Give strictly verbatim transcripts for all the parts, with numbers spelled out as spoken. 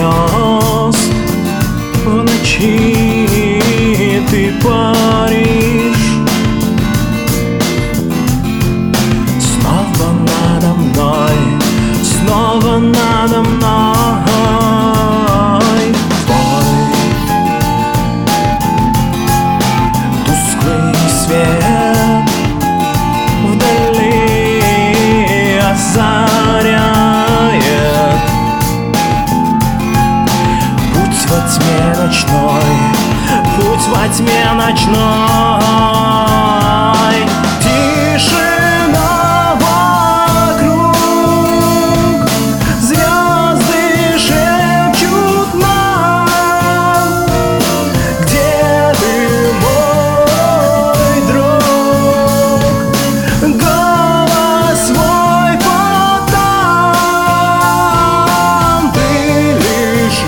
слез. В ночи ты паришь снова надо мной, снова надо мной. Твой тусклый свет вдали озаряет путь во тьме ночной, путь во тьме ночной. Тишина вокруг, звезды шепчут нам: где ты, мой друг? Голос свой подам, ты лишь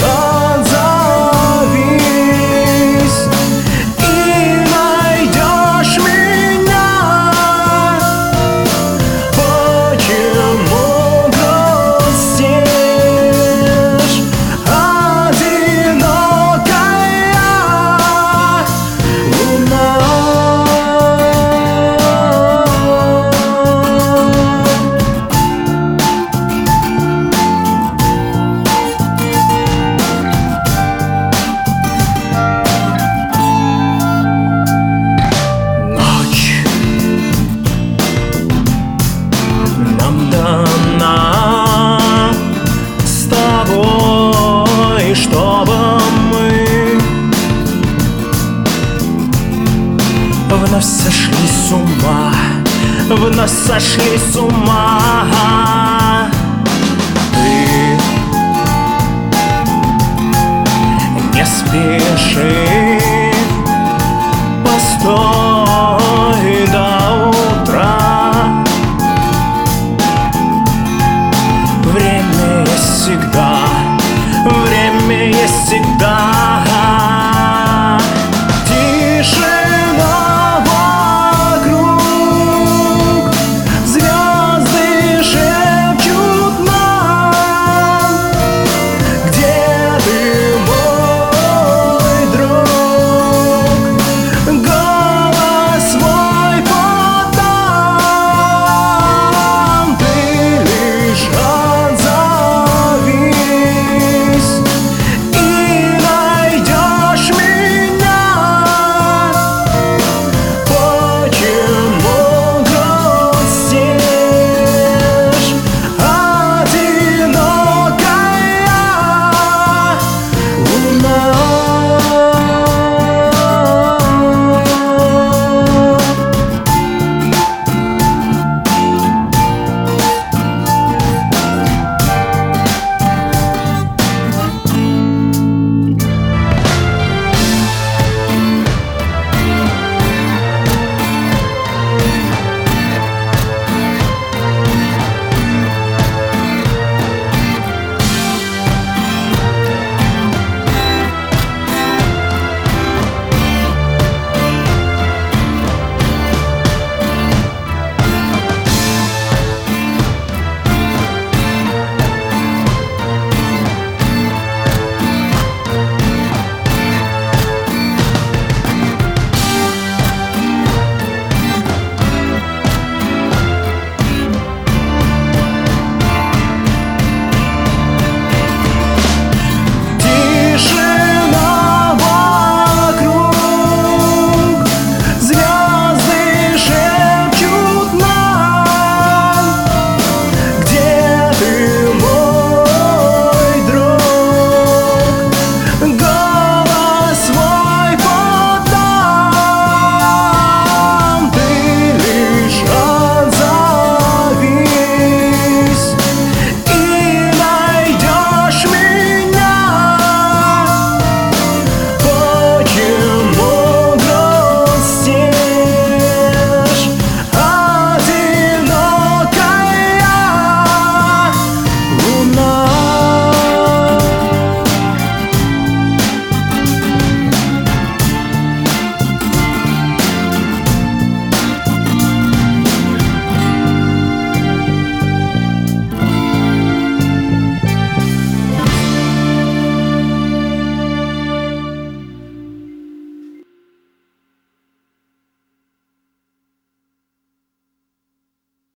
отзовись и найдешь меня. Почему грустишь, одинокая луна? Ночь нам дана с тобой, чтобы мы вновь сошли с ума, вновь сошли с ума.